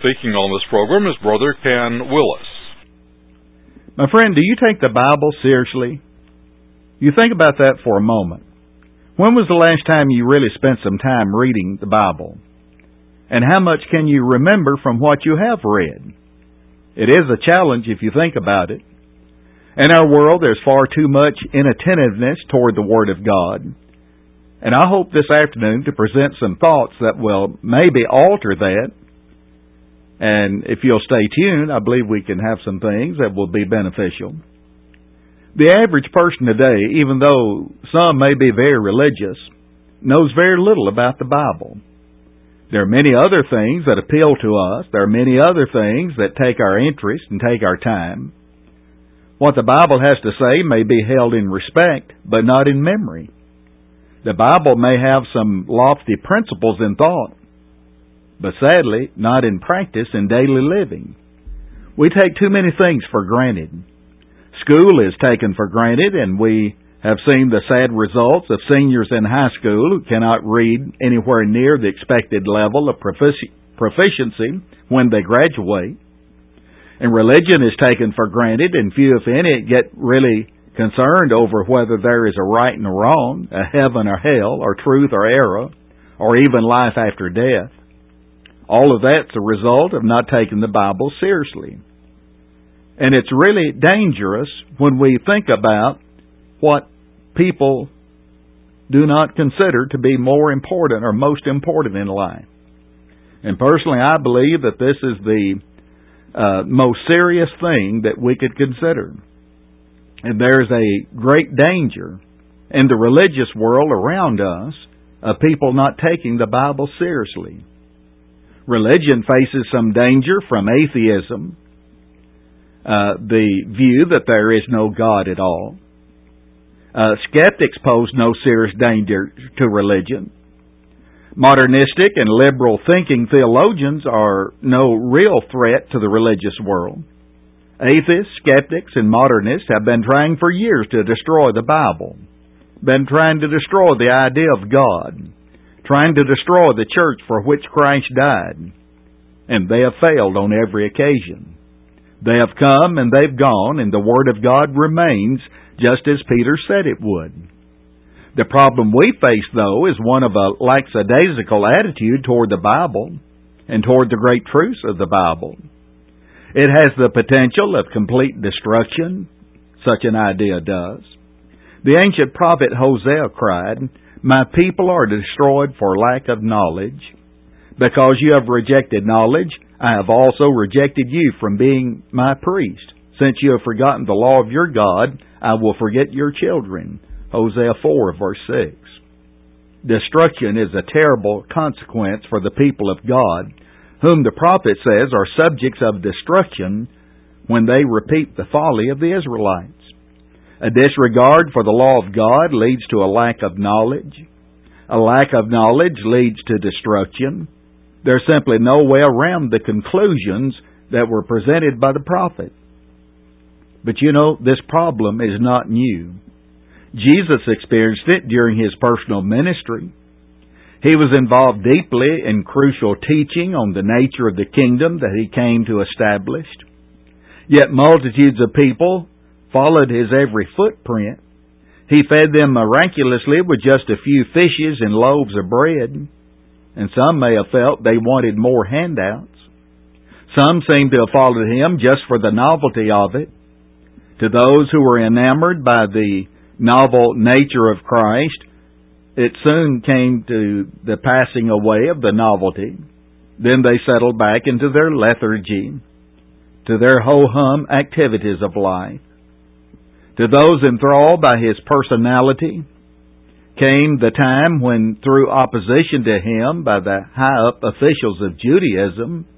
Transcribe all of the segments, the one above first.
speaking on this program is Brother Ken Willis. My friend, do you take the Bible seriously? You think about that for a moment. When was the last time you really spent some time reading the Bible? And how much can you remember from what you have read? It is a challenge if you think about it. In our world, there's far too much inattentiveness toward the Word of God. And I hope this afternoon to present some thoughts that will maybe alter that. And if you'll stay tuned, I believe we can have some things that will be beneficial. The average person today, even though some may be very religious, knows very little about the Bible. There are many other things that appeal to us. There are many other things that take our interest and take our time. What the Bible has to say may be held in respect, but not in memory. The Bible may have some lofty principles in thought, but sadly, not in practice in daily living. We take too many things for granted. School is taken for granted, and we have seen the sad results of seniors in high school who cannot read anywhere near the expected level of proficiency when they graduate. And religion is taken for granted, and few, if any, get really concerned over whether there is a right and a wrong, a heaven or hell, or truth or error, or even life after death. All of that's a result of not taking the Bible seriously. And it's really dangerous when we think about what people do not consider to be more important or most important in life. And personally, I believe that this is the most serious thing that we could consider. And there's a great danger in the religious world around us of people not taking the Bible seriously. Religion faces some danger from atheism, the view that there is no God at all. Skeptics pose no serious danger to religion. Modernistic and liberal thinking theologians are no real threat to the religious world. Atheists, skeptics, and modernists have been trying for years to destroy the Bible, been trying to destroy the idea of God, trying to destroy the church for which Christ died, and they have failed on every occasion. They have come and they've gone, and the Word of God remains just as Peter said it would. The problem we face, though, is one of a lackadaisical attitude toward the Bible and toward the great truths of the Bible. It has the potential of complete destruction, such an idea does. The ancient prophet Hosea cried, "My people are destroyed for lack of knowledge. Because you have rejected knowledge, I have also rejected you from being my priest. Since you have forgotten the law of your God, I will forget your children." Hosea 4, verse 6. Destruction is a terrible consequence for the people of God, whom the prophet says are subjects of destruction when they repeat the folly of the Israelites. A disregard for the law of God leads to a lack of knowledge. A lack of knowledge leads to destruction. There's simply no way around the conclusions that were presented by the prophet. But you know, this problem is not new. Jesus experienced it during His personal ministry. He was involved deeply in crucial teaching on the nature of the kingdom that He came to establish. Yet multitudes of people followed His every footprint. He fed them miraculously with just a few fishes and loaves of bread, and some may have felt they wanted more handouts. Some seemed to have followed Him just for the novelty of it. To those who were enamored by the novel nature of Christ, it soon came to the passing away of the novelty. Then they settled back into their lethargy, to their ho-hum activities of life. To those enthralled by His personality came the time when, through opposition to Him by the high-up officials of Judaism,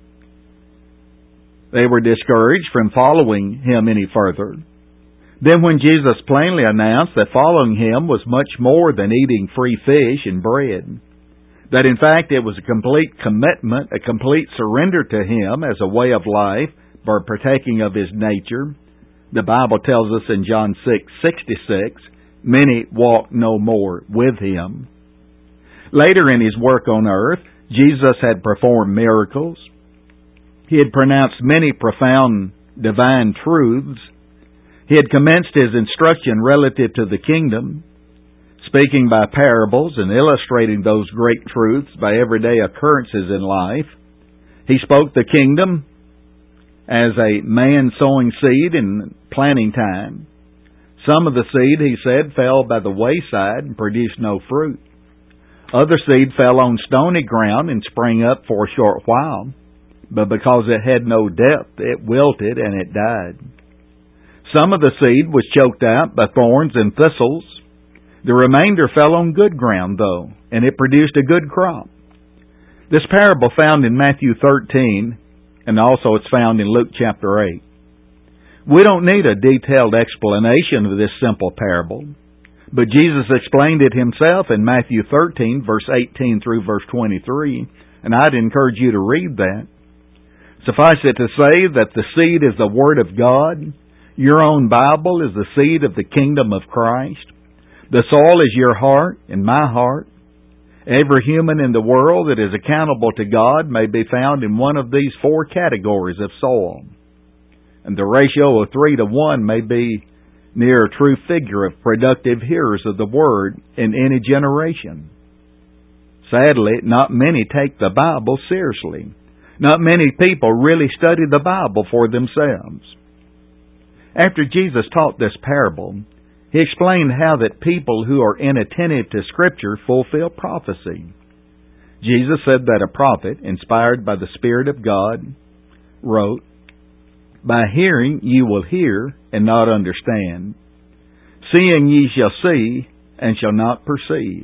they were discouraged from following Him any further. Then when Jesus plainly announced that following Him was much more than eating free fish and bread, that in fact it was a complete commitment, a complete surrender to Him as a way of life by partaking of His nature, the Bible tells us in John 6:66, many walked no more with Him. Later in His work on earth, Jesus had performed miracles. He had pronounced many profound divine truths. He had commenced his instruction relative to the kingdom, speaking by parables and illustrating those great truths by everyday occurrences in life. He spoke the kingdom as a man sowing seed in planting time. Some of the seed, he said, fell by the wayside and produced no fruit. Other seed fell on stony ground and sprang up for a short while, but because it had no depth, it wilted and it died. Some of the seed was choked out by thorns and thistles. The remainder fell on good ground, though, and it produced a good crop. This parable found in Matthew 13, and also it's found in Luke chapter 8. We don't need a detailed explanation of this simple parable, but Jesus explained it himself in Matthew 13, verse 18 through verse 23, and I'd encourage you to read that. Suffice it to say that the seed is the Word of God. Your own Bible is the seed of the kingdom of Christ. The soil is your heart and my heart. Every human in the world that is accountable to God may be found in one of these four categories of soil. And the ratio of 3 to 1 may be near a true figure of productive hearers of the Word in any generation. Sadly, not many take the Bible seriously. Not many people really study the Bible for themselves. After Jesus taught this parable, He explained how that people who are inattentive to Scripture fulfill prophecy. Jesus said that a prophet, inspired by the Spirit of God, wrote, "By hearing ye will hear and not understand. Seeing ye shall see and shall not perceive."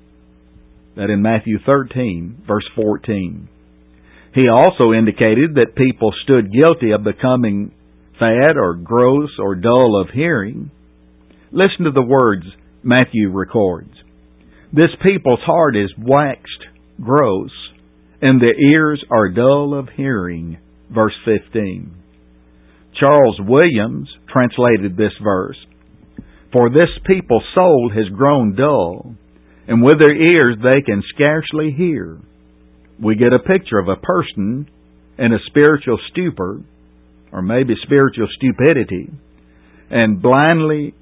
That in Matthew 13, verse 14. He also indicated that people stood guilty of becoming fat or gross or dull of hearing. Listen to the words Matthew records. "This people's heart is waxed gross, and their ears are dull of hearing." Verse 15. Charles Williams translated this verse, "For this people's soul has grown dull, and with their ears they can scarcely hear." We get a picture of a person in a spiritual stupor, or maybe spiritual stupidity, and blindly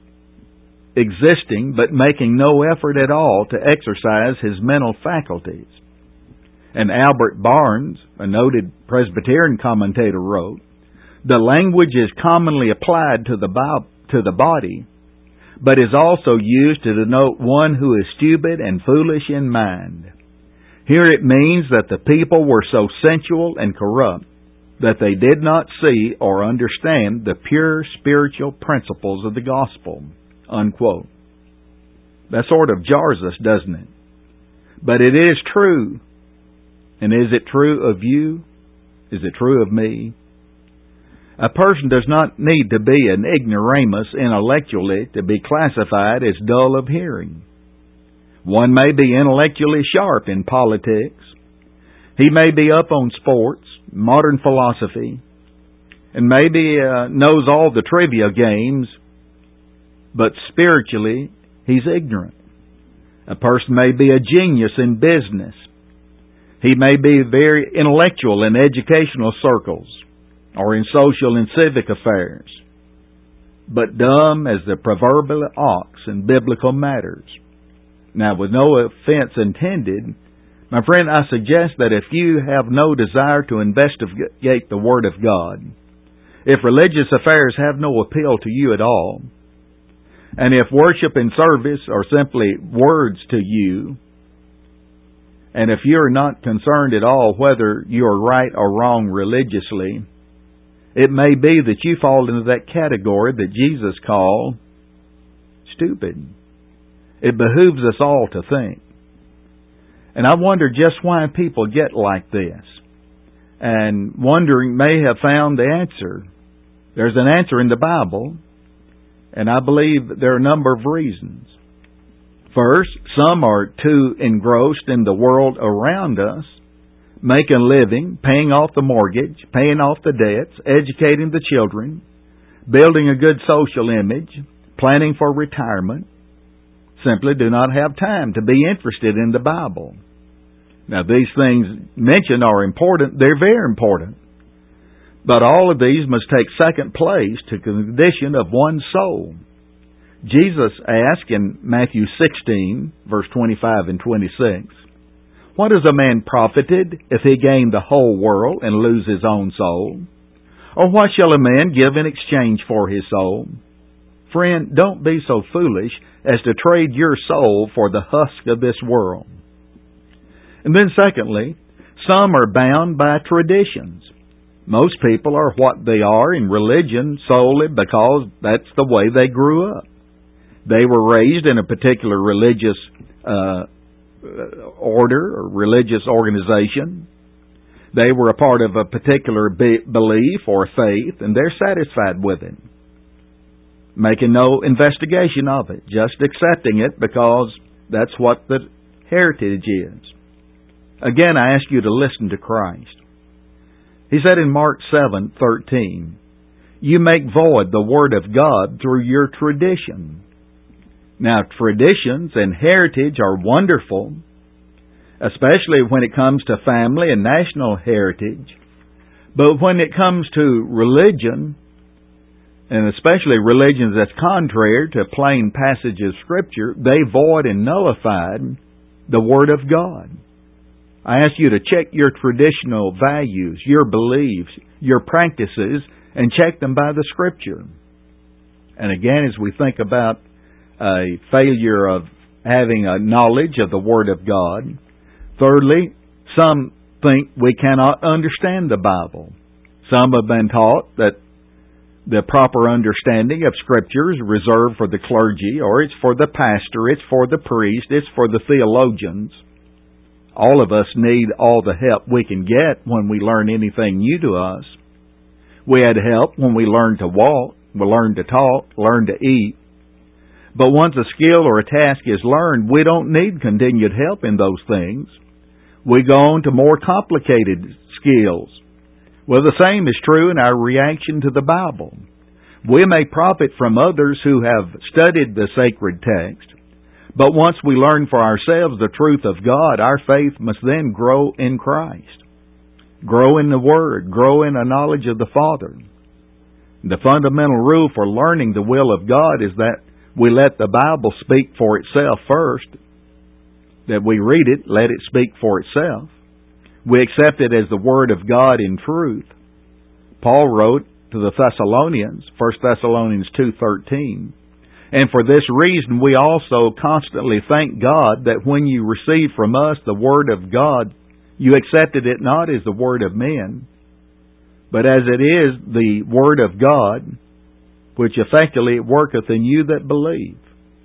existing but making no effort at all to exercise his mental faculties. And Albert Barnes, a noted Presbyterian commentator, wrote, "The language is commonly applied to the body, but is also used to denote one who is stupid and foolish in mind. Here it means that the people were so sensual and corrupt that they did not see or understand the pure spiritual principles of the gospel." Unquote. That sort of jars us, doesn't it? But it is true. And is it true of you? Is it true of me? A person does not need to be an ignoramus intellectually to be classified as dull of hearing. One may be intellectually sharp in politics. He may be up on sports, modern philosophy, and maybe knows all the trivia games, but spiritually he's ignorant. A person may be a genius in business. He may be very intellectual in educational circles or in social and civic affairs, but dumb as the proverbial ox in biblical matters. Now, with no offense intended, my friend, I suggest that if you have no desire to investigate the Word of God, if religious affairs have no appeal to you at all, and if worship and service are simply words to you, and if you're not concerned at all whether you're right or wrong religiously, it may be that you fall into that category that Jesus called stupid. It behooves us all to think. And I wonder just why people get like this. And wondering may have found the answer. There's an answer in the Bible, and I believe there are a number of reasons. First, some are too engrossed in the world around us, making a living, paying off the mortgage, paying off the debts, educating the children, building a good social image, planning for retirement, simply do not have time to be interested in the Bible. Now, these things mentioned are important. They're very important. But all of these must take second place to the condition of one's soul. Jesus asked in Matthew 16, verse 25 and 26, "What is a man profited if he gain the whole world and lose his own soul? Or what shall a man give in exchange for his soul?" Friend, don't be so foolish as to trade your soul for the husk of this world. And then secondly, some are bound by traditions. Most people are what they are in religion solely because that's the way they grew up. They were raised in a particular religious order or religious organization. They were a part of a particular belief or faith, and they're satisfied with it, making no investigation of it, just accepting it because that's what the heritage is. Again, I ask you to listen to Christ. He said in Mark 7:13, "You make void the word of God through your tradition." Now, traditions and heritage are wonderful, especially when it comes to family and national heritage. But when it comes to religion, and especially religions that's contrary to plain passage of Scripture, they void and nullify the Word of God. I ask you to check your traditional values, your beliefs, your practices, and check them by the Scripture. And again, as we think about a failure of having a knowledge of the Word of God, thirdly, some think we cannot understand the Bible. Some have been taught that the proper understanding of Scripture is reserved for the clergy, or it's for the pastor, it's for the priest, it's for the theologians. All of us need all the help we can get when we learn anything new to us. We had help when we learned to walk, we learned to talk, learned to eat. But once a skill or a task is learned, we don't need continued help in those things. We go on to more complicated skills. Well, the same is true in our reaction to the Bible. We may profit from others who have studied the sacred text, but once we learn for ourselves the truth of God, our faith must then grow in Christ. Grow in the Word, grow in a knowledge of the Father. The fundamental rule for learning the will of God is that we let the Bible speak for itself first, that we read it, let it speak for itself. We accept it as the Word of God in truth. Paul wrote to the Thessalonians, 1 Thessalonians 2:13, "And for this reason we also constantly thank God that when you received from us the Word of God, you accepted it not as the word of men, but as it is the Word of God, which effectually worketh in you that believe."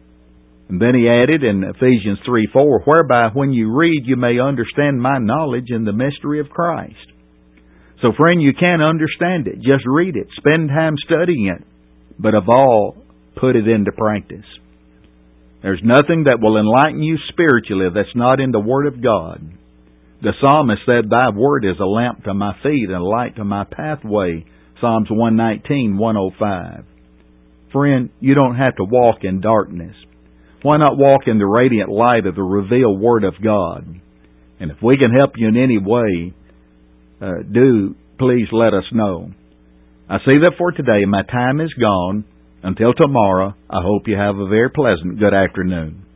And then he added in Ephesians 3:4, "Whereby when you read you may understand my knowledge in the mystery of Christ." So friend, you can't understand it. Just read it. Spend time studying it. But of all, put it into practice. There's nothing that will enlighten you spiritually that's not in the Word of God. The psalmist said, "Thy word is a lamp to my feet and a light to my pathway." Psalms 119, 105. Friend, you don't have to walk in darkness. Why not walk in the radiant light of the revealed Word of God? And if we can help you in any way, please let us know. I see that for today my time is gone. Until tomorrow, I hope you have a very pleasant good afternoon.